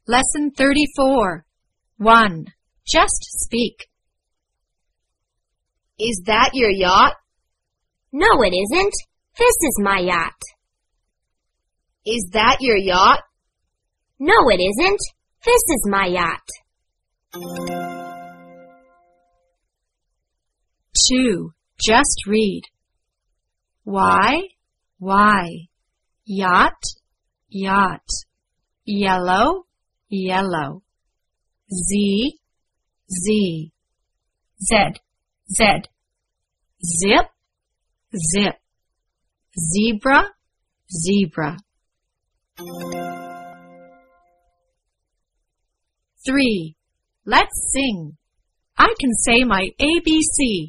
Lesson 34. 1. Just speak. Is that your yacht? No, it isn't. This is my yacht. Is that your yacht? No, it isn't. This is my yacht. 2. Just read. Y, yacht, yacht. Yellow, yellow. Z, z. Zip, zip. Zebra, zebra. 3. Let's sing. I can say my ABC.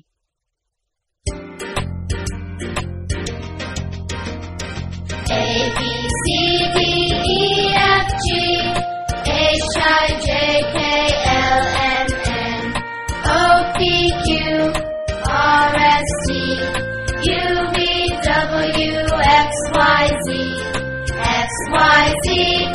A, B, C, D, E, F, G, H, I, J, K, L, M, N, O, P, Q, R, S, T, U, V, W, X, Y, Z,